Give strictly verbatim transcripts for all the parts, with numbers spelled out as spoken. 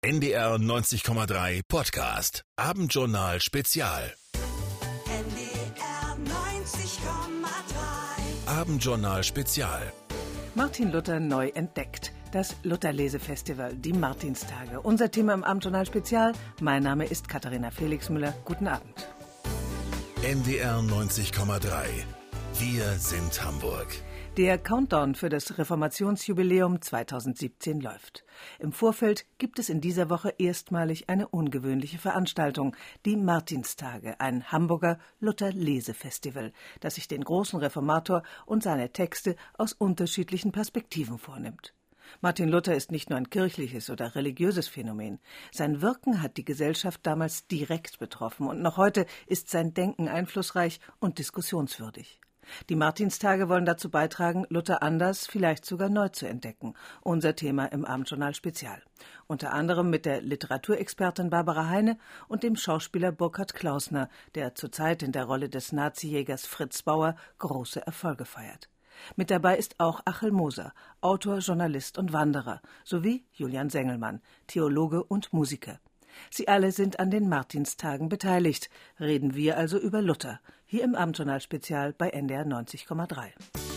N D R neunzig Komma drei Podcast. Abendjournal Spezial. N D R neunzig Komma drei. Abendjournal Spezial. Martin Luther neu entdeckt. Das Luther-Lesefestival, die Martinstage. Unser Thema im Abendjournal Spezial. Mein Name ist Katharina Felixmüller. Guten Abend. N D R neunzig Komma drei. Wir sind Hamburg. Der Countdown für das Reformationsjubiläum zweitausendsiebzehn läuft. Im Vorfeld gibt es in dieser Woche erstmalig eine ungewöhnliche Veranstaltung, die Martinstage, ein Hamburger Luther-Lesefestival, das sich den großen Reformator und seine Texte aus unterschiedlichen Perspektiven vornimmt. Martin Luther ist nicht nur ein kirchliches oder religiöses Phänomen. Sein Wirken hat die Gesellschaft damals direkt betroffen und noch heute ist sein Denken einflussreich und diskussionswürdig. Die Martinstage wollen dazu beitragen, Luther anders, vielleicht sogar neu zu entdecken. Unser Thema im Abendjournal Spezial. Unter anderem mit der Literaturexpertin Barbara Heine und dem Schauspieler Burkhard Klausner, der zurzeit in der Rolle des Nazijägers Fritz Bauer große Erfolge feiert. Mit dabei ist auch Achel Moser, Autor, Journalist und Wanderer, sowie Julian Sengelmann, Theologe und Musiker. Sie alle sind an den Martinstagen beteiligt. Reden wir also über Luther, hier im Abendjournal Spezial bei N D R neunzig Komma drei.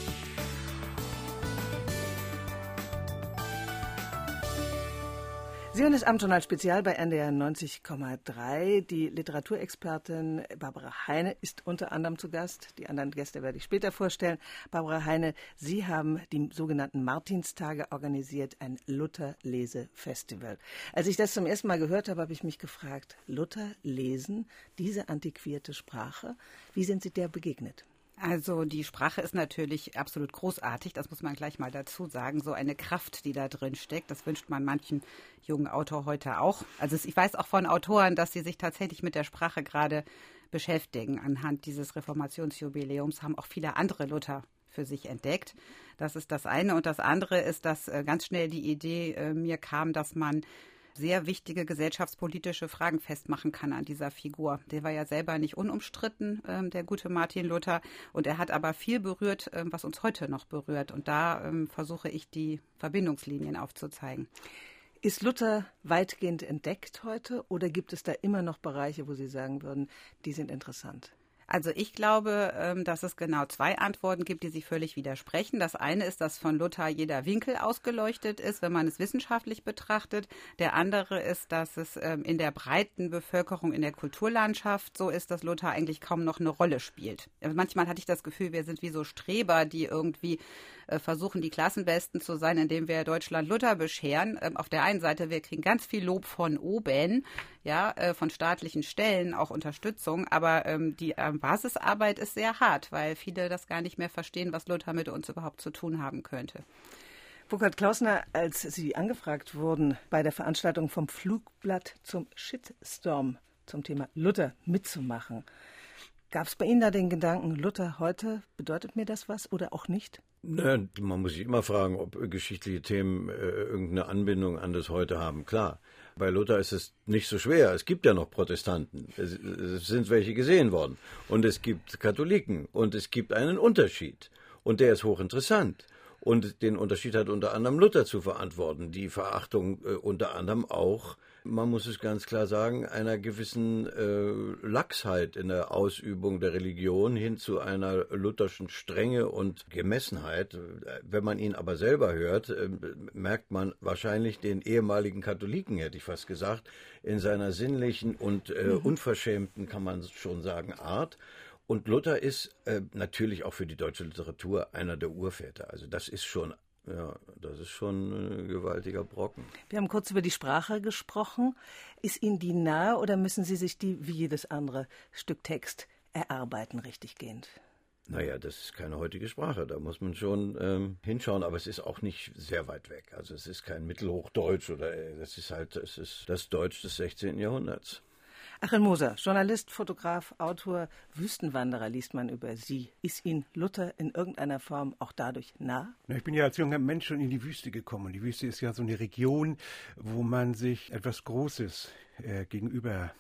Sie hören das Abendjournal Spezial bei N D R neunzig Komma drei. Die Literaturexpertin Barbara Heine ist unter anderem zu Gast. Die anderen Gäste werde ich später vorstellen. Barbara Heine, Sie haben die sogenannten Martinstage organisiert, ein Luther-Lese-Festival. Als ich das zum ersten Mal gehört habe, habe ich mich gefragt, Luther lesen, diese antiquierte Sprache, wie sind Sie der begegnet? Also die Sprache ist natürlich absolut großartig, das muss man gleich mal dazu sagen. So eine Kraft, die da drin steckt, das wünscht man manchen jungen Autor heute auch. Also ich weiß auch von Autoren, dass sie sich tatsächlich mit der Sprache gerade beschäftigen. Anhand dieses Reformationsjubiläums haben auch viele andere Luther für sich entdeckt. Das ist das eine. Und das andere ist, dass ganz schnell die Idee äh, mir kam, dass man sehr wichtige gesellschaftspolitische Fragen festmachen kann an dieser Figur. Der war ja selber nicht unumstritten, ähm, der gute Martin Luther. Und er hat aber viel berührt, ähm, was uns heute noch berührt. Und da ähm, versuche ich, die Verbindungslinien aufzuzeigen. Ist Luther weitgehend entdeckt heute oder gibt es da immer noch Bereiche, wo Sie sagen würden, die sind interessant? Also ich glaube, dass es genau zwei Antworten gibt, die sich völlig widersprechen. Das eine ist, dass von Luther jeder Winkel ausgeleuchtet ist, wenn man es wissenschaftlich betrachtet. Der andere ist, dass es in der breiten Bevölkerung, in der Kulturlandschaft so ist, dass Luther eigentlich kaum noch eine Rolle spielt. Manchmal hatte ich das Gefühl, wir sind wie so Streber, die irgendwie versuchen, die Klassenbesten zu sein, indem wir Deutschland Luther bescheren. Auf der einen Seite, wir kriegen ganz viel Lob von oben, ja, von staatlichen Stellen, auch Unterstützung, aber die Basisarbeit ist sehr hart, weil viele das gar nicht mehr verstehen, was Luther mit uns überhaupt zu tun haben könnte. Burkhard Klausner, als Sie angefragt wurden, bei der Veranstaltung vom Flugblatt zum Shitstorm zum Thema Luther mitzumachen, gab es bei Ihnen da den Gedanken, Luther heute, bedeutet mir das was oder auch nicht? Ne, man muss sich immer fragen, ob geschichtliche Themen äh, irgendeine Anbindung an das Heute haben. Klar, bei Luther ist es nicht so schwer. Es gibt ja noch Protestanten. Es, es sind welche gesehen worden. Und es gibt Katholiken. Und es gibt einen Unterschied. Und der ist hochinteressant. Und den Unterschied hat unter anderem Luther zu verantworten. Die Verachtung äh, unter anderem auch, man muss es ganz klar sagen, einer gewissen äh, Laxheit in der Ausübung der Religion hin zu einer lutherschen Strenge und Gemessenheit. Wenn man ihn aber selber hört, äh, merkt man wahrscheinlich den ehemaligen Katholiken, hätte ich fast gesagt, in seiner sinnlichen und äh, mhm. unverschämten, kann man schon sagen, Art. Und Luther ist äh, natürlich auch für die deutsche Literatur einer der Urväter. Also das ist schon, ja, das ist schon ein gewaltiger Brocken. Wir haben kurz über die Sprache gesprochen. Ist Ihnen die nahe oder müssen Sie sich die wie jedes andere Stück Text erarbeiten, richtiggehend? Naja, das ist keine heutige Sprache, da muss man schon ähm, hinschauen, aber es ist auch nicht sehr weit weg. Also es ist kein Mittelhochdeutsch oder äh, das ist halt, es ist das Deutsch des sechzehnten Jahrhunderts. Achel Moser, Journalist, Fotograf, Autor, Wüstenwanderer liest man über Sie. Ist Ihnen Luther in irgendeiner Form auch dadurch nah? Na, ich bin ja als junger Mensch schon in die Wüste gekommen. Die Wüste ist ja so eine Region, wo man sich etwas Großes äh, gegenüber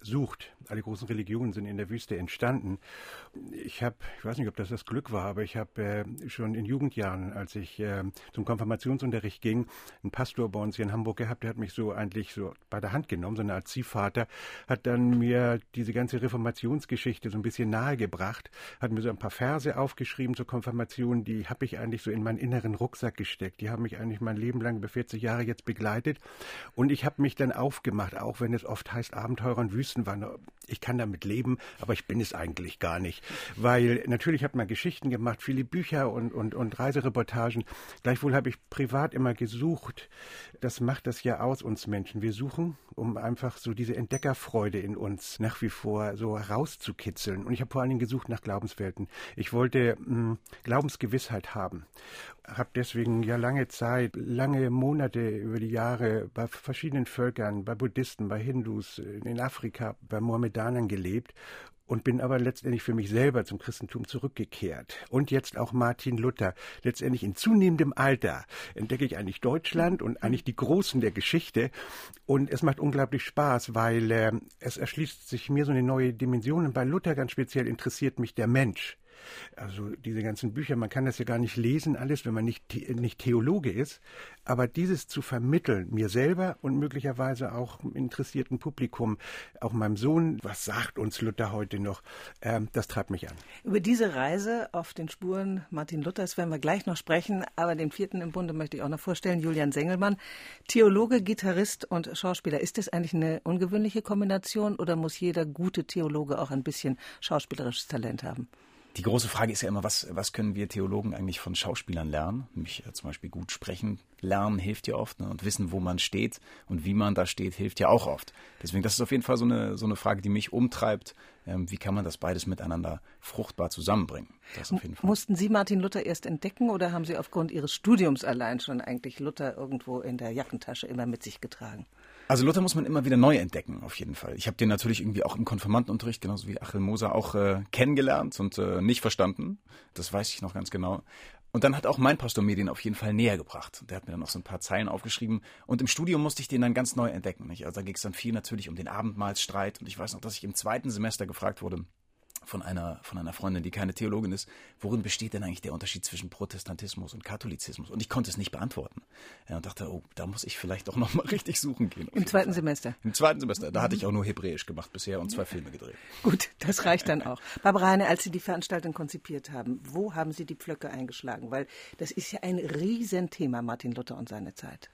sucht. Alle großen Religionen sind in der Wüste entstanden. Ich habe, ich weiß nicht, ob das das Glück war, aber ich habe äh, schon in Jugendjahren, als ich äh, zum Konfirmationsunterricht ging, einen Pastor bei uns hier in Hamburg gehabt, der hat mich so eigentlich so bei der Hand genommen, so eine Art Ziehvater, hat dann mir diese ganze Reformationsgeschichte so ein bisschen nahegebracht, hat mir so ein paar Verse aufgeschrieben zur Konfirmation, die habe ich eigentlich so in meinen inneren Rucksack gesteckt. Die haben mich eigentlich mein Leben lang über vierzig Jahre jetzt begleitet und ich habe mich dann aufgemacht, auch wenn es oft heißt Abenteurer und Wüstenwanderer. Ich kann damit leben, aber ich bin es eigentlich gar nicht. Weil natürlich hat man Geschichten gemacht, viele Bücher und, und, und Reisereportagen. Gleichwohl habe ich privat immer gesucht. Das macht das ja aus, uns Menschen. Wir suchen, um einfach so diese Entdeckerfreude in uns nach wie vor so herauszukitzeln. Und ich habe vor allen Dingen gesucht nach Glaubenswelten. Ich wollte mh, Glaubensgewissheit haben. Habe deswegen ja lange Zeit, lange Monate über die Jahre bei verschiedenen Völkern, bei Buddhisten, bei Hindus, in Afrika, bei Mohammedanern gelebt und bin aber letztendlich für mich selber zum Christentum zurückgekehrt. Und jetzt auch Martin Luther. Letztendlich in zunehmendem Alter entdecke ich eigentlich Deutschland und eigentlich die Großen der Geschichte. Und es macht unglaublich Spaß, weil äh, es erschließt sich mir so eine neue Dimension. Und bei Luther ganz speziell interessiert mich der Mensch. Also diese ganzen Bücher, man kann das ja gar nicht lesen, alles, wenn man nicht, nicht Theologe ist. Aber dieses zu vermitteln, mir selber und möglicherweise auch im interessierten Publikum, auch meinem Sohn, was sagt uns Luther heute noch, äh, das treibt mich an. Über diese Reise auf den Spuren Martin Luthers werden wir gleich noch sprechen. Aber den vierten im Bunde möchte ich auch noch vorstellen, Julian Sengelmann. Theologe, Gitarrist und Schauspieler. Ist das eigentlich eine ungewöhnliche Kombination oder muss jeder gute Theologe auch ein bisschen schauspielerisches Talent haben? Die große Frage ist ja immer, was, was können wir Theologen eigentlich von Schauspielern lernen? Nämlich äh, zum Beispiel gut sprechen lernen hilft ja oft, ne? Und wissen, wo man steht und wie man da steht, hilft ja auch oft. Deswegen, das ist auf jeden Fall so eine, so eine Frage, die mich umtreibt. Ähm, wie kann man das beides miteinander fruchtbar zusammenbringen? Das auf jeden Fall. Mussten Sie Martin Luther erst entdecken oder haben Sie aufgrund Ihres Studiums allein schon eigentlich Luther irgendwo in der Jackentasche immer mit sich getragen? Also Luther muss man immer wieder neu entdecken, auf jeden Fall. Ich habe den natürlich irgendwie auch im Konfirmandenunterricht, genauso wie Achel Moser, auch äh, kennengelernt und äh, nicht verstanden. Das weiß ich noch ganz genau. Und dann hat auch mein Pastor mir den auf jeden Fall näher gebracht. Der hat mir dann auch so ein paar Zeilen aufgeschrieben. Und im Studium musste ich den dann ganz neu entdecken. Nicht? Also da ging es dann viel natürlich um den Abendmahlsstreit. Und ich weiß noch, dass ich im zweiten Semester gefragt wurde, von einer, von einer Freundin, die keine Theologin ist, worin besteht denn eigentlich der Unterschied zwischen Protestantismus und Katholizismus? Und ich konnte es nicht beantworten. Ja, und dachte, oh, da muss ich vielleicht auch noch mal richtig suchen gehen. Im zweiten Semester? Im zweiten Semester. Da hatte ich auch nur Hebräisch gemacht bisher und zwei Filme gedreht. Gut, das reicht dann auch. Barbara Heine, als Sie die Veranstaltung konzipiert haben, wo haben Sie die Pflöcke eingeschlagen? Weil das ist ja ein Riesenthema, Martin Luther und seine Zeit.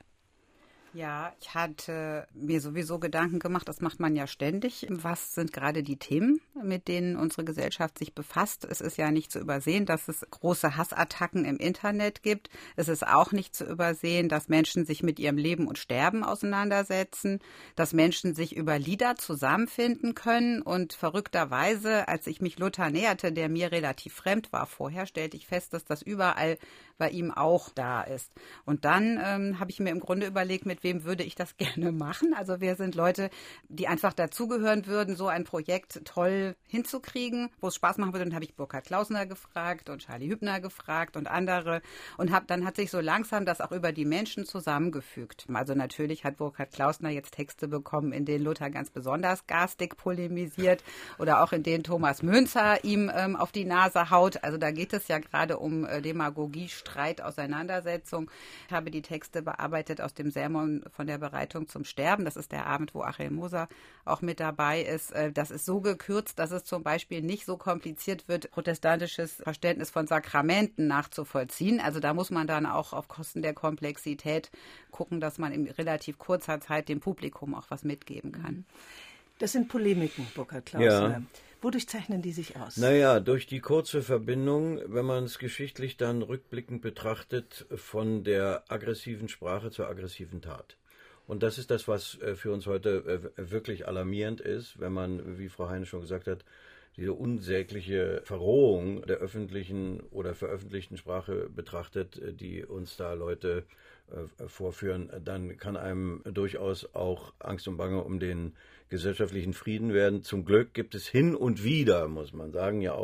Ja, ich hatte mir sowieso Gedanken gemacht, das macht man ja ständig. Was sind gerade die Themen, mit denen unsere Gesellschaft sich befasst? Es ist ja nicht zu übersehen, dass es große Hassattacken im Internet gibt. Es ist auch nicht zu übersehen, dass Menschen sich mit ihrem Leben und Sterben auseinandersetzen, dass Menschen sich über Lieder zusammenfinden können. Und verrückterweise, als ich mich Luther näherte, der mir relativ fremd war vorher, stellte ich fest, dass das überall bei ihm auch da ist. Und dann ähm, habe ich mir im Grunde überlegt, mit wem würde ich das gerne machen? Also wir sind Leute, die einfach dazugehören würden, so ein Projekt toll hinzukriegen, wo es Spaß machen würde. Und dann habe ich Burkhard Klausner gefragt und Charlie Hübner gefragt und andere. Und hab, dann hat sich so langsam das auch über die Menschen zusammengefügt. Also natürlich hat Burkhard Klausner jetzt Texte bekommen, in denen Luther ganz besonders garstig polemisiert oder auch in denen Thomas Münzer ihm ähm, auf die Nase haut. Also da geht es ja gerade um äh, Demagogie, Streit, Auseinandersetzung. Ich habe die Texte bearbeitet aus dem Sermon von der Bereitung zum Sterben. Das ist der Abend, wo Achel Moser auch mit dabei ist. Das ist so gekürzt, dass es zum Beispiel nicht so kompliziert wird, protestantisches Verständnis von Sakramenten nachzuvollziehen. Also da muss man dann auch auf Kosten der Komplexität gucken, dass man in relativ kurzer Zeit dem Publikum auch was mitgeben kann. Das sind Polemiken, Burkhard Klausner. Ja. Wodurch zeichnen die sich aus? Naja, durch die kurze Verbindung, wenn man es geschichtlich dann rückblickend betrachtet, von der aggressiven Sprache zur aggressiven Tat. Und das ist das, was für uns heute wirklich alarmierend ist, wenn man, wie Frau Heine schon gesagt hat, diese unsägliche Verrohung der öffentlichen oder veröffentlichten Sprache betrachtet, die uns da Leute äh, vorführen, dann kann einem durchaus auch Angst und Bange um den gesellschaftlichen Frieden werden. Zum Glück gibt es hin und wieder, muss man sagen, ja auch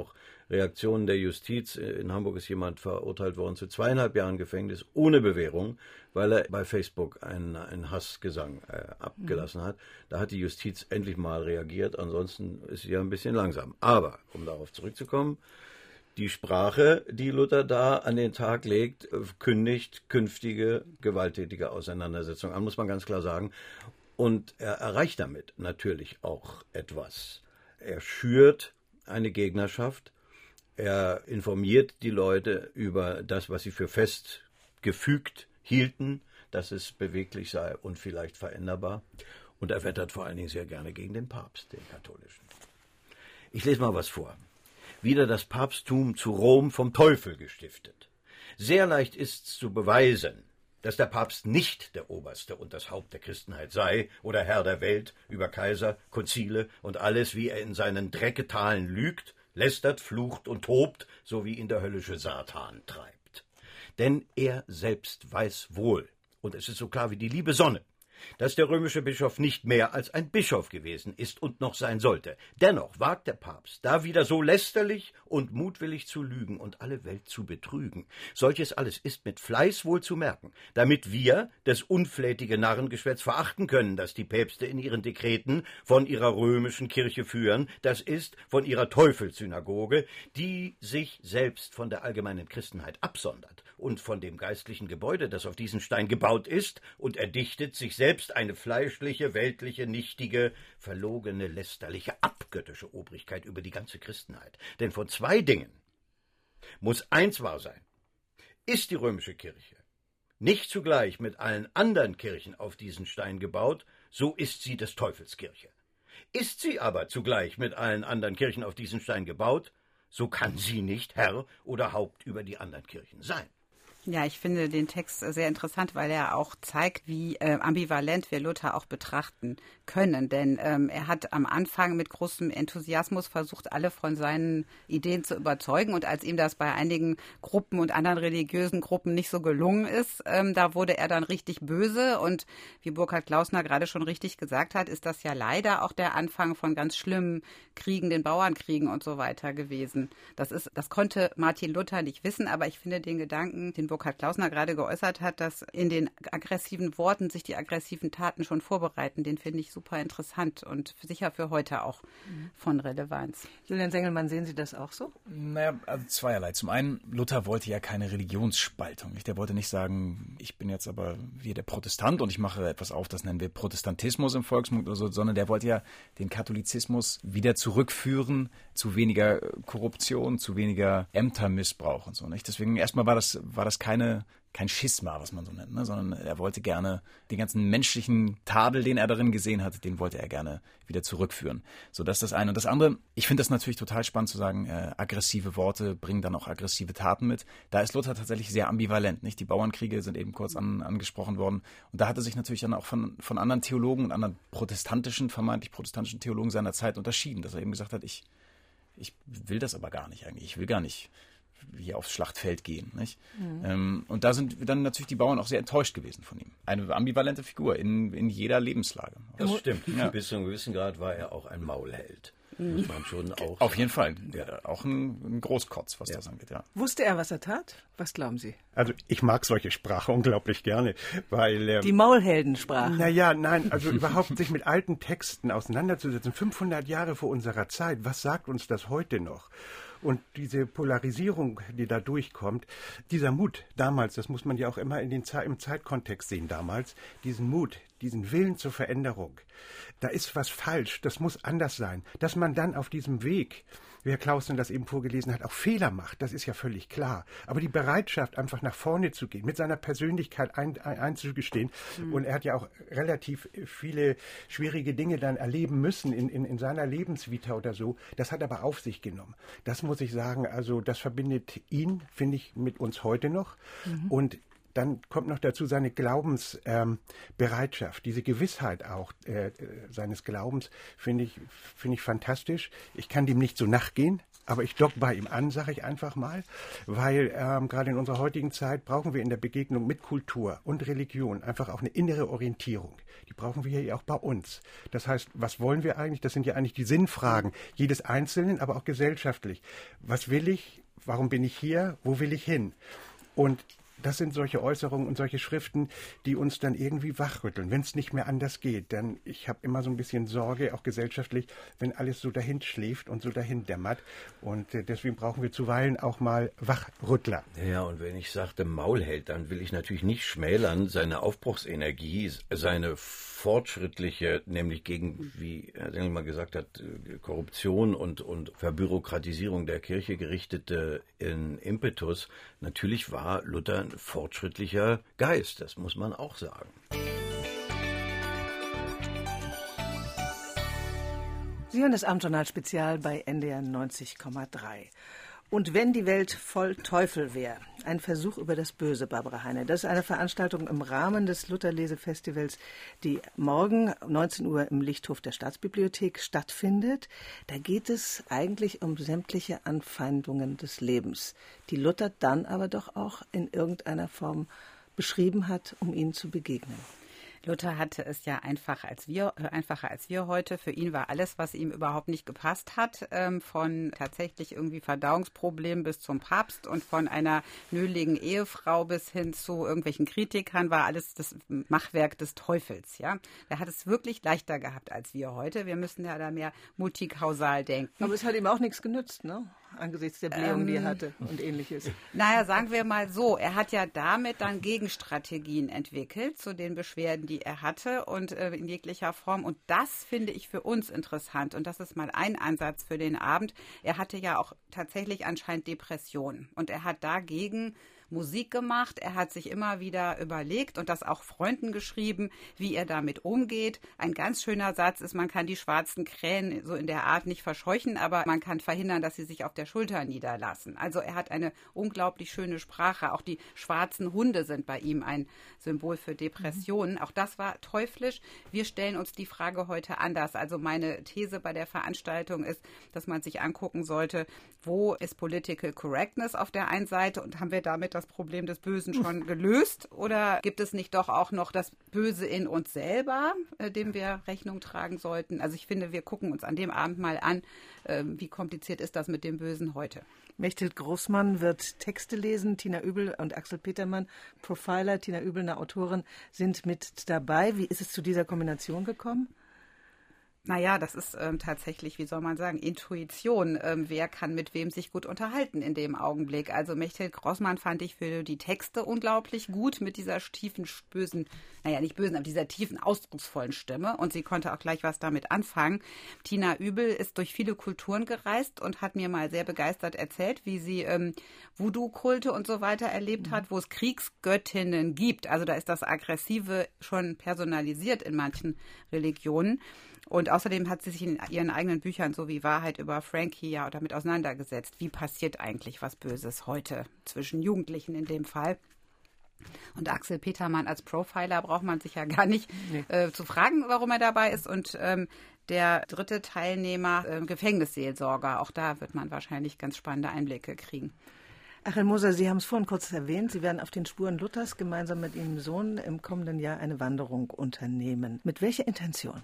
Reaktionen der Justiz. In Hamburg ist jemand verurteilt worden zu zweieinhalb Jahren Gefängnis ohne Bewährung, weil er bei Facebook einen, einen Hassgesang äh, abgelassen hat. Da hat die Justiz endlich mal reagiert, ansonsten ist sie ja ein bisschen langsam. Aber, um darauf zurückzukommen, die Sprache, die Luther da an den Tag legt, kündigt künftige gewalttätige Auseinandersetzungen an, muss man ganz klar sagen. Und er erreicht damit natürlich auch etwas. Er schürt eine Gegnerschaft, er informiert die Leute über das, was sie für fest gefügt hielten, dass es beweglich sei und vielleicht veränderbar. Und er wettert vor allen Dingen sehr gerne gegen den Papst, den katholischen. Ich lese mal was vor. Wieder das Papsttum zu Rom vom Teufel gestiftet. Sehr leicht ist's zu beweisen, dass der Papst nicht der Oberste und das Haupt der Christenheit sei oder Herr der Welt über Kaiser, Konzile und alles, wie er in seinen Drecketalen lügt, lästert, flucht und tobt, so wie ihn der höllische Satan treibt. Denn er selbst weiß wohl, und es ist so klar wie die liebe Sonne, dass der römische Bischof nicht mehr als ein Bischof gewesen ist und noch sein sollte. Dennoch wagt der Papst, da wieder so lästerlich und mutwillig zu lügen und alle Welt zu betrügen. Solches alles ist mit Fleiß wohl zu merken, damit wir das unflätige Narrengeschwätz verachten können, das die Päpste in ihren Dekreten von ihrer römischen Kirche führen, das ist von ihrer Teufelssynagoge, die sich selbst von der allgemeinen Christenheit absondert und von dem geistlichen Gebäude, das auf diesen Stein gebaut ist, und erdichtet sich selbst selbst eine fleischliche, weltliche, nichtige, verlogene, lästerliche, abgöttische Obrigkeit über die ganze Christenheit. Denn von zwei Dingen muss eins wahr sein. Ist die römische Kirche nicht zugleich mit allen anderen Kirchen auf diesen Stein gebaut, so ist sie des Teufels Kirche. Ist sie aber zugleich mit allen anderen Kirchen auf diesen Stein gebaut, so kann sie nicht Herr oder Haupt über die anderen Kirchen sein. Ja, ich finde den Text sehr interessant, weil er auch zeigt, wie äh, ambivalent wir Luther auch betrachten können. Denn ähm, er hat am Anfang mit großem Enthusiasmus versucht, alle von seinen Ideen zu überzeugen. Und als ihm das bei einigen Gruppen und anderen religiösen Gruppen nicht so gelungen ist, ähm, da wurde er dann richtig böse. Und wie Burkhard Klausner gerade schon richtig gesagt hat, ist das ja leider auch der Anfang von ganz schlimmen Kriegen, den Bauernkriegen und so weiter gewesen. Das ist, das konnte Martin Luther nicht wissen, aber ich finde den Gedanken, den Burkhard Klausner gerade geäußert hat, dass in den aggressiven Worten sich die aggressiven Taten schon vorbereiten, den finde ich super interessant und sicher für heute auch von Relevanz. Julian Sengelmann, sehen Sie das auch so? Naja, also zweierlei. Zum einen, Luther wollte ja keine Religionsspaltung. Nicht? Der wollte nicht sagen, ich bin jetzt aber wie der Protestant und ich mache etwas auf, das nennen wir Protestantismus im Volksmund oder so, sondern der wollte ja den Katholizismus wieder zurückführen zu weniger Korruption, zu weniger Ämtermissbrauch und so. Nicht? Deswegen erstmal war das, war das keine, kein Schisma, was man so nennt, ne? Sondern er wollte gerne den ganzen menschlichen Tadel, den er darin gesehen hat, den wollte er gerne wieder zurückführen. So, das ist das eine. Und das andere, ich finde das natürlich total spannend zu sagen, äh, aggressive Worte bringen dann auch aggressive Taten mit. Da ist Luther tatsächlich sehr ambivalent, nicht? Die Bauernkriege sind eben kurz an, angesprochen worden. Und da hat er sich natürlich dann auch von, von anderen Theologen und anderen protestantischen, vermeintlich protestantischen Theologen seiner Zeit unterschieden, dass er eben gesagt hat, ich, ich will das aber gar nicht eigentlich. Ich will gar nicht hier aufs Schlachtfeld gehen. Nicht? Mhm. Ähm, und da sind dann natürlich die Bauern auch sehr enttäuscht gewesen von ihm. Eine ambivalente Figur in, in jeder Lebenslage. Das stimmt. Ja. Bis zu einem gewissen Grad war er auch ein Maulheld. Muss man schon auch Auf jeden Fall. Ja. Auch ein, ein Großkotz, was ja. das angeht. Ja. Wusste er, was er tat? Was glauben Sie? Also ich mag solche Sprache unglaublich gerne, weil... Ähm, die Maulheldensprache. Naja, nein, also überhaupt sich mit alten Texten auseinanderzusetzen, fünfhundert Jahre vor unserer Zeit, was sagt uns das heute noch? Und diese Polarisierung, die da durchkommt, dieser Mut damals, das muss man ja auch immer in den Ze- im Zeitkontext sehen damals, diesen Mut, diesen Willen zur Veränderung, da ist was falsch, das muss anders sein. Dass man dann auf diesem Weg, wie Herr Klausner das eben vorgelesen hat, auch Fehler macht, das ist ja völlig klar. Aber die Bereitschaft, einfach nach vorne zu gehen, mit seiner Persönlichkeit ein, ein, einzugestehen, mhm. und er hat ja auch relativ viele schwierige Dinge dann erleben müssen in, in, in seiner Lebensvita oder so, das hat aber auf sich genommen. Das muss ich sagen, also das verbindet ihn, finde ich, mit uns heute noch. Mhm. Und dann kommt noch dazu seine Glaubensbereitschaft, ähm, diese Gewissheit auch äh, seines Glaubens, finde ich, finde ich fantastisch. Ich kann dem nicht so nachgehen, aber ich dock bei ihm an, sage ich einfach mal, weil ähm, gerade in unserer heutigen Zeit brauchen wir in der Begegnung mit Kultur und Religion einfach auch eine innere Orientierung. Die brauchen wir hier auch bei uns. Das heißt, was wollen wir eigentlich? Das sind ja eigentlich die Sinnfragen jedes Einzelnen, aber auch gesellschaftlich. Was will ich? Warum bin ich hier? Wo will ich hin? Und das sind solche Äußerungen und solche Schriften, die uns dann irgendwie wachrütteln, wenn es nicht mehr anders geht. Denn ich habe immer so ein bisschen Sorge, auch gesellschaftlich, wenn alles so dahin schläft und so dahin dämmert. Und äh, deswegen brauchen wir zuweilen auch mal Wachrüttler. Ja, und wenn ich sagte Maul hält, dann will ich natürlich nicht schmälern seine Aufbruchsenergie, seine fortschrittliche, nämlich gegen, wie Herr Sengelmann gesagt hat, Korruption und, und Verbürokratisierung der Kirche gerichtete in Impetus. Natürlich war Luther ein fortschrittlicher Geist, das muss man auch sagen. Sie hören das Abendjournal-Spezial bei N D R neunzig Komma drei. Und wenn die Welt voll Teufel wäre, ein Versuch über das Böse, Barbara Heine. Das ist eine Veranstaltung im Rahmen des Lutherlese-Festivals, die morgen neunzehn Uhr im Lichthof der Staatsbibliothek stattfindet. Da geht es eigentlich um sämtliche Anfeindungen des Lebens, die Luther dann aber doch auch in irgendeiner Form beschrieben hat, um ihnen zu begegnen. Luther hatte es ja einfach als wir, äh, einfacher als wir heute. Für ihn war alles, was ihm überhaupt nicht gepasst hat, ähm, von tatsächlich irgendwie Verdauungsproblemen bis zum Papst und von einer nöligen Ehefrau bis hin zu irgendwelchen Kritikern, war alles das Machwerk des Teufels. Ja, er hat es wirklich leichter gehabt als wir heute. Wir müssen ja da mehr multikausal denken. Aber es hat ihm auch nichts genützt, ne? Angesichts der Blähung, ähm, die er hatte und Ähnliches. Naja, sagen wir mal so, er hat ja damit dann Gegenstrategien entwickelt zu den Beschwerden, die er hatte und äh, in jeglicher Form. Und das finde ich für uns interessant. Und das ist mal ein Ansatz für den Abend. Er hatte ja auch tatsächlich anscheinend Depressionen. Und er hat dagegen Musik gemacht. Er hat sich immer wieder überlegt und das auch Freunden geschrieben, wie er damit umgeht. Ein ganz schöner Satz ist, man kann die schwarzen Krähen so in der Art nicht verscheuchen, aber man kann verhindern, dass sie sich auf der Schulter niederlassen. Also er hat eine unglaublich schöne Sprache. Auch die schwarzen Hunde sind bei ihm ein Symbol für Depressionen. Auch das war teuflisch. Wir stellen uns die Frage heute anders. Also meine These bei der Veranstaltung ist, dass man sich angucken sollte, wo ist Political Correctness auf der einen Seite und haben wir damit das Problem des Bösen schon gelöst? Oder gibt es nicht doch auch noch das Böse in uns selber, äh, dem wir Rechnung tragen sollten? Also ich finde, wir gucken uns an dem Abend mal an, äh, wie kompliziert ist das mit dem Bösen heute. Mechthild Großmann wird Texte lesen, Tina Übel und Axel Petermann, Profiler, Tina Übel, eine Autorin, sind mit dabei. Wie ist es zu dieser Kombination gekommen? Naja, das ist ähm, tatsächlich, wie soll man sagen, Intuition. Ähm, wer kann mit wem sich gut unterhalten in dem Augenblick? Also Mechthild Großmann fand ich für die Texte unglaublich gut mit dieser tiefen, bösen, naja, nicht bösen, aber dieser tiefen, ausdrucksvollen Stimme. Und sie konnte auch gleich was damit anfangen. Tina Übel ist durch viele Kulturen gereist und hat mir mal sehr begeistert erzählt, wie sie ähm, Voodoo-Kulte und so weiter erlebt hat, wo es Kriegsgöttinnen gibt. Also da ist das Aggressive schon personalisiert in manchen Religionen. Und außerdem hat sie sich in ihren eigenen Büchern so wie Wahrheit über Frankie ja damit auseinandergesetzt. Wie passiert eigentlich was Böses heute zwischen Jugendlichen in dem Fall? Und Axel Petermann als Profiler braucht man sich ja gar nicht nee. äh, zu fragen, warum er dabei ist. Und ähm, der dritte Teilnehmer, äh, Gefängnisseelsorger, auch da wird man wahrscheinlich ganz spannende Einblicke kriegen. Achel Moser, Sie haben es vorhin kurz erwähnt, Sie werden auf den Spuren Luthers gemeinsam mit Ihrem Sohn im kommenden Jahr eine Wanderung unternehmen. Mit welcher Intention?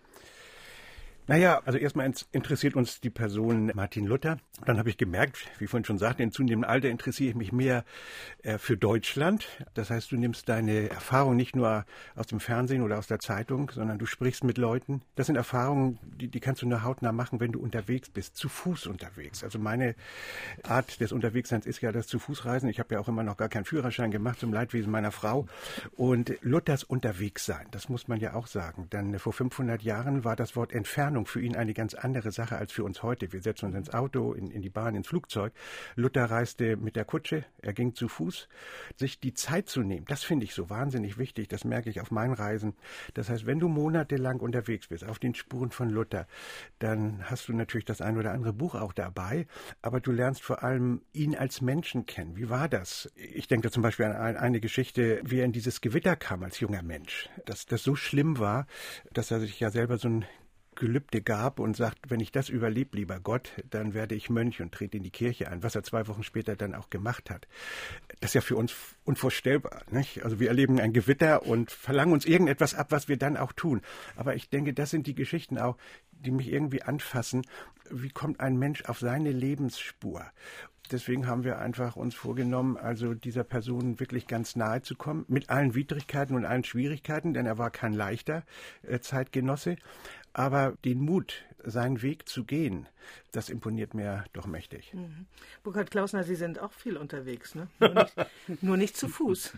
Naja, also erstmal interessiert uns die Person Martin Luther. Dann habe ich gemerkt, wie ich vorhin schon sagte, in zunehmendem Alter interessiere ich mich mehr äh, für Deutschland. Das heißt, du nimmst deine Erfahrung nicht nur aus dem Fernsehen oder aus der Zeitung, sondern du sprichst mit Leuten. Das sind Erfahrungen, die, die kannst du nur hautnah machen, wenn du unterwegs bist, zu Fuß unterwegs. Also meine Art des Unterwegsseins ist ja das Zu-Fuß-Reisen. Ich habe ja auch immer noch gar keinen Führerschein gemacht, zum Leidwesen meiner Frau. Und Luthers Unterwegssein, das muss man ja auch sagen. Denn vor fünfhundert Jahren war das Wort Entfernung Entfernung für ihn eine ganz andere Sache als für uns heute. Wir setzen uns ins Auto, in, in die Bahn, ins Flugzeug. Luther reiste mit der Kutsche, er ging zu Fuß. Sich die Zeit zu nehmen, das finde ich so wahnsinnig wichtig, das merke ich auf meinen Reisen. Das heißt, wenn du monatelang unterwegs bist, auf den Spuren von Luther, dann hast du natürlich das ein oder andere Buch auch dabei, aber du lernst vor allem ihn als Menschen kennen. Wie war das? Ich denke zum Beispiel an eine Geschichte, wie er in dieses Gewitter kam als junger Mensch, dass das so schlimm war, dass er sich ja selber so ein Gelübde gab und sagt, wenn ich das überlebe, lieber Gott, dann werde ich Mönch und trete in die Kirche ein, was er zwei Wochen später dann auch gemacht hat. Das ist ja für uns unvorstellbar, nicht? Also wir erleben ein Gewitter und verlangen uns irgendetwas ab, was wir dann auch tun. Aber ich denke, das sind die Geschichten auch, die mich irgendwie anfassen. Wie kommt ein Mensch auf seine Lebensspur? Deswegen haben wir einfach uns vorgenommen, also dieser Person wirklich ganz nahe zu kommen, mit allen Widrigkeiten und allen Schwierigkeiten, denn er war kein leichter äh, Zeitgenosse. Aber den Mut, seinen Weg zu gehen, das imponiert mir doch mächtig. Mhm. Burkhard Klausner, Sie sind auch viel unterwegs, ne? Nur nicht, nur nicht zu Fuß.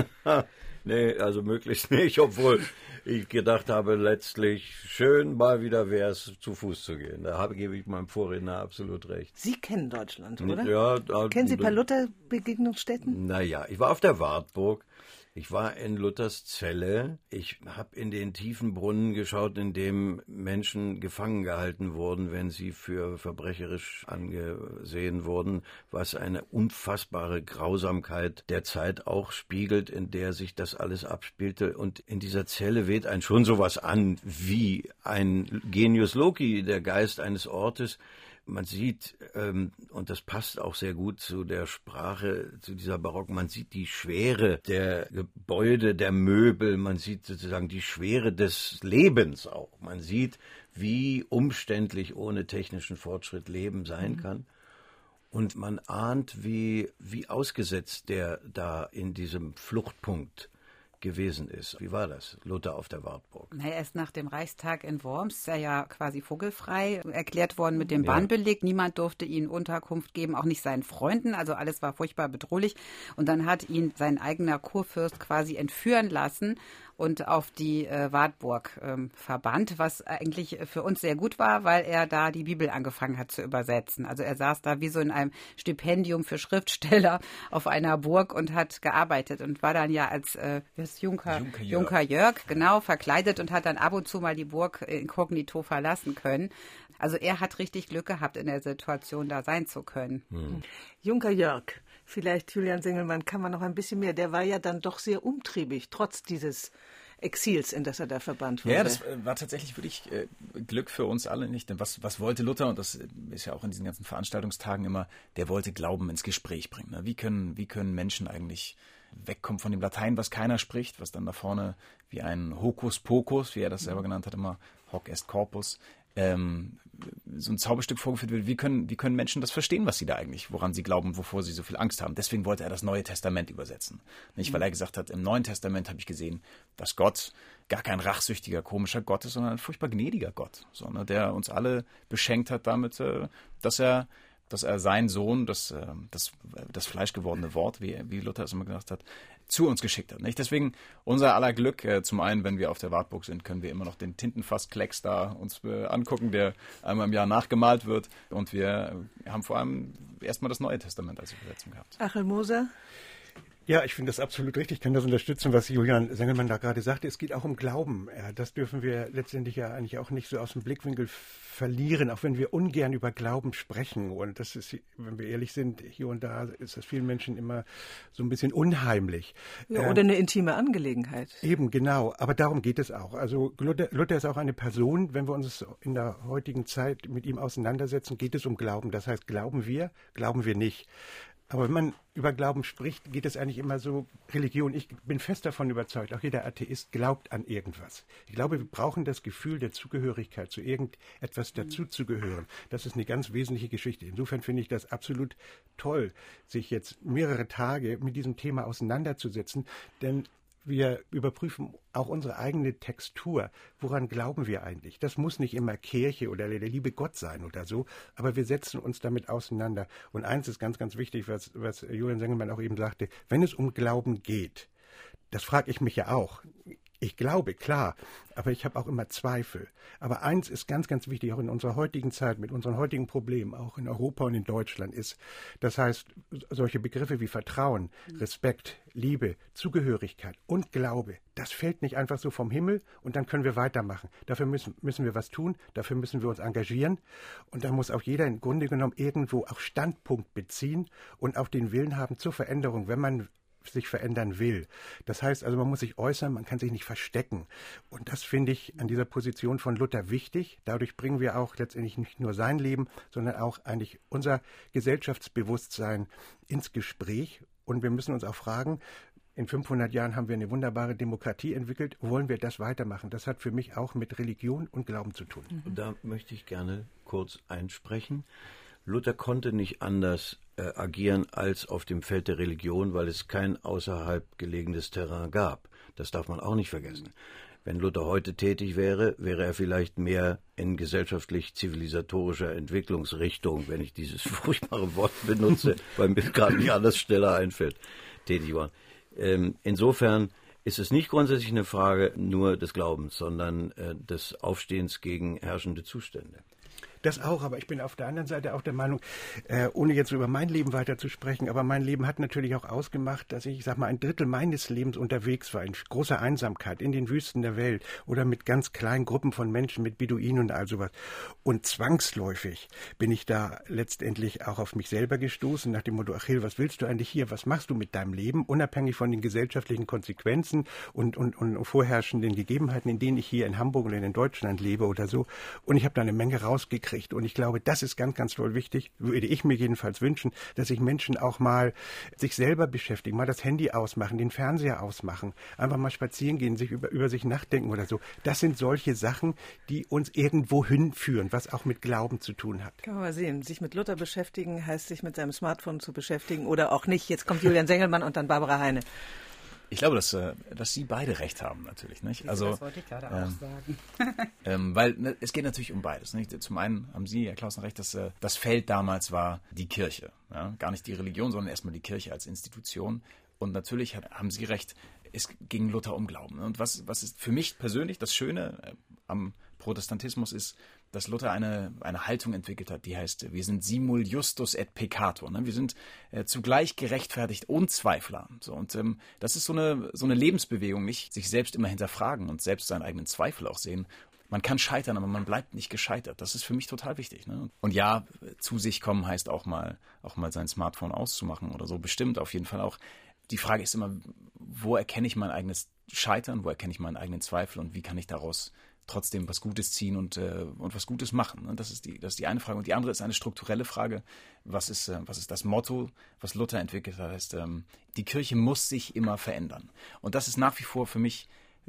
Nee, also möglichst nicht, obwohl ich gedacht habe, letztlich schön mal wieder wäre es, zu Fuß zu gehen. Da habe, gebe ich meinem Vorredner absolut recht. Sie kennen Deutschland, oder? Ja. Da, Kennen Sie ein paar Luther-Begegnungsstätten? Naja, ich war auf der Wartburg. Ich war in Luthers Zelle. Ich habe in den tiefen Brunnen geschaut, in dem Menschen gefangen gehalten wurden, wenn sie für verbrecherisch angesehen wurden, was eine unfassbare Grausamkeit der Zeit auch spiegelt, in der sich das alles abspielte. Und in dieser Zelle weht einen schon sowas an wie ein Genius Loci, der Geist eines Ortes. Man sieht, ähm, und das passt auch sehr gut zu der Sprache, zu dieser Barock, man sieht die Schwere der Gebäude, der Möbel, man sieht sozusagen die Schwere des Lebens auch. Man sieht, wie umständlich ohne technischen Fortschritt Leben sein mhm. kann. Und man ahnt, wie, wie ausgesetzt der da in diesem Fluchtpunkt gewesen ist. Wie war das, Luther auf der Wartburg? Na, er ist nach dem Reichstag in Worms, ist er ja quasi vogelfrei erklärt worden mit dem Bahnbeleg. Ja. Niemand durfte ihm Unterkunft geben, auch nicht seinen Freunden. Also alles war furchtbar bedrohlich. Und dann hat ihn sein eigener Kurfürst quasi entführen lassen und auf die äh, Wartburg ähm, verbannt, was eigentlich für uns sehr gut war, weil er da die Bibel angefangen hat zu übersetzen. Also er saß da wie so in einem Stipendium für Schriftsteller auf einer Burg und hat gearbeitet und war dann ja als äh, Junker, Junker, Jörg. Junker Jörg, genau, verkleidet und hat dann ab und zu mal die Burg inkognito verlassen können. Also er hat richtig Glück gehabt, in der Situation da sein zu können. Hm. Junker Jörg, vielleicht Julian Sengelmann kann man noch ein bisschen mehr. Der war ja dann doch sehr umtriebig, trotz dieses Exils, in das er da verbannt wurde. Ja, das war tatsächlich wirklich äh, Glück für uns alle, nicht? Denn was, was wollte Luther, und das ist ja auch in diesen ganzen Veranstaltungstagen immer, der wollte Glauben ins Gespräch bringen. Ne? Wie können, wie können Menschen eigentlich wegkommen von dem Latein, was keiner spricht, was dann da vorne wie ein Hokuspokus, wie er das selber genannt hat, immer Hoc est Corpus, ähm, so ein Zauberstück vorgeführt wird. Wie können, wie können Menschen das verstehen, was sie da eigentlich, woran sie glauben, wovor sie so viel Angst haben? Deswegen wollte er das Neue Testament übersetzen. Nicht, weil er gesagt hat, im Neuen Testament habe ich gesehen, dass Gott gar kein rachsüchtiger, komischer Gott ist, sondern ein furchtbar gnädiger Gott, so, ne, der uns alle beschenkt hat damit, äh, dass er dass er seinen Sohn, das, das, das fleischgewordene Wort, wie, wie Luther es immer gesagt hat, zu uns geschickt hat. Nicht? Deswegen unser aller Glück, äh, zum einen, wenn wir auf der Wartburg sind, können wir immer noch den Tintenfassklecks da uns äh, angucken, der einmal im Jahr nachgemalt wird. Und wir haben vor allem erstmal das Neue Testament als Übersetzung gehabt. Achel Moser? Ja, ich finde das absolut richtig. Ich kann das unterstützen, was Julian Sengelmann da gerade sagte. Es geht auch um Glauben. Ja, das dürfen wir letztendlich ja eigentlich auch nicht so aus dem Blickwinkel verlieren, auch wenn wir ungern über Glauben sprechen. Und das ist, wenn wir ehrlich sind, hier und da ist das vielen Menschen immer so ein bisschen unheimlich. Ja, oder eine intime Angelegenheit. Eben, genau. Aber darum geht es auch. Also Luther, Luther ist auch eine Person, wenn wir uns in der heutigen Zeit mit ihm auseinandersetzen, geht es um Glauben. Das heißt, glauben wir, glauben wir nicht. Aber wenn man über Glauben spricht, geht es eigentlich immer so, Religion, ich bin fest davon überzeugt, auch jeder Atheist glaubt an irgendwas. Ich glaube, wir brauchen das Gefühl der Zugehörigkeit, zu irgendetwas dazuzugehören. Das ist eine ganz wesentliche Geschichte. Insofern finde ich das absolut toll, sich jetzt mehrere Tage mit diesem Thema auseinanderzusetzen, denn wir überprüfen auch unsere eigene Textur. Woran glauben wir eigentlich? Das muss nicht immer Kirche oder der liebe Gott sein oder so, aber wir setzen uns damit auseinander. Und eins ist ganz, ganz wichtig, was, was Julian Sengelmann auch eben sagte, wenn es um Glauben geht, das frage ich mich ja auch. Ich glaube, klar, aber ich habe auch immer Zweifel. Aber eins ist ganz, ganz wichtig, auch in unserer heutigen Zeit, mit unseren heutigen Problemen, auch in Europa und in Deutschland ist, das heißt, solche Begriffe wie Vertrauen, Respekt, Liebe, Zugehörigkeit und Glaube, das fällt nicht einfach so vom Himmel und dann können wir weitermachen. Dafür müssen, müssen wir was tun, dafür müssen wir uns engagieren und da muss auch jeder im Grunde genommen irgendwo auch Standpunkt beziehen und auch den Willen haben zur Veränderung, wenn man sich verändern will. Das heißt also, man muss sich äußern, man kann sich nicht verstecken. Und das finde ich an dieser Position von Luther wichtig. Dadurch bringen wir auch letztendlich nicht nur sein Leben, sondern auch eigentlich unser Gesellschaftsbewusstsein ins Gespräch. Und wir müssen uns auch fragen, in fünfhundert Jahren haben wir eine wunderbare Demokratie entwickelt. Wollen wir das weitermachen? Das hat für mich auch mit Religion und Glauben zu tun. Und da möchte ich gerne kurz einsprechen. Luther konnte nicht anders äh, agieren als auf dem Feld der Religion, weil es kein außerhalb gelegenes Terrain gab. Das darf man auch nicht vergessen. Wenn Luther heute tätig wäre, wäre er vielleicht mehr in gesellschaftlich-zivilisatorischer Entwicklungsrichtung, wenn ich dieses furchtbare Wort benutze, weil mir gerade nicht anders schneller einfällt, tätig geworden. Ähm, insofern ist es nicht grundsätzlich eine Frage nur des Glaubens, sondern äh, des Aufstehens gegen herrschende Zustände. Das auch, aber ich bin auf der anderen Seite auch der Meinung, äh, ohne jetzt über mein Leben weiter zu sprechen, aber mein Leben hat natürlich auch ausgemacht, dass ich, ich sag mal, ein Drittel meines Lebens unterwegs war, in großer Einsamkeit, in den Wüsten der Welt oder mit ganz kleinen Gruppen von Menschen, mit Beduinen und all sowas. Und zwangsläufig bin ich da letztendlich auch auf mich selber gestoßen, nach dem Motto, Achill, was willst du eigentlich hier, was machst du mit deinem Leben, unabhängig von den gesellschaftlichen Konsequenzen und, und, und vorherrschenden Gegebenheiten, in denen ich hier in Hamburg oder in Deutschland lebe oder so. Und ich habe da eine Menge rausgekriegt. Und ich glaube, das ist ganz, ganz toll wichtig, würde ich mir jedenfalls wünschen, dass sich Menschen auch mal sich selber beschäftigen, mal das Handy ausmachen, den Fernseher ausmachen, einfach mal spazieren gehen, sich über, über sich nachdenken oder so. Das sind solche Sachen, die uns irgendwo hinführen, was auch mit Glauben zu tun hat. Kann man mal sehen, sich mit Luther beschäftigen, heißt sich mit seinem Smartphone zu beschäftigen oder auch nicht. Jetzt kommt Julian Sengelmann und dann Barbara Heine. Ich glaube, dass, dass Sie beide recht haben, natürlich. Nicht? Also, das wollte ich gerade ähm, auch sagen. ähm, weil ne, es geht natürlich um beides. Nicht? Zum einen haben Sie, Herr Klausen, recht, dass äh, das Feld damals war die Kirche. Ja? Gar nicht die Religion, sondern erstmal die Kirche als Institution. Und natürlich hat, haben Sie recht, es ging Luther um Glauben. Und was, was ist für mich persönlich das Schöne äh, am Protestantismus ist, dass Luther eine, eine Haltung entwickelt hat, die heißt, wir sind simul justus et peccator. Ne? Wir sind äh, zugleich gerechtfertigt und Zweifler. So, und ähm, das ist so eine, so eine Lebensbewegung, nicht sich selbst immer hinterfragen und selbst seinen eigenen Zweifel auch sehen. Man kann scheitern, aber man bleibt nicht gescheitert. Das ist für mich total wichtig. Ne? Und ja, zu sich kommen heißt auch mal, auch mal sein Smartphone auszumachen oder so. Bestimmt auf jeden Fall auch. Die Frage ist immer, wo erkenne ich mein eigenes Scheitern, wo erkenne ich meinen eigenen Zweifel und wie kann ich daraus trotzdem was Gutes ziehen und, äh, und was Gutes machen. Ne? Das ist die, das ist die eine Frage. Und die andere ist eine strukturelle Frage. Was ist, äh, was ist das Motto, was Luther entwickelt hat? Heißt, ähm, die Kirche muss sich immer verändern. Und das ist nach wie vor für mich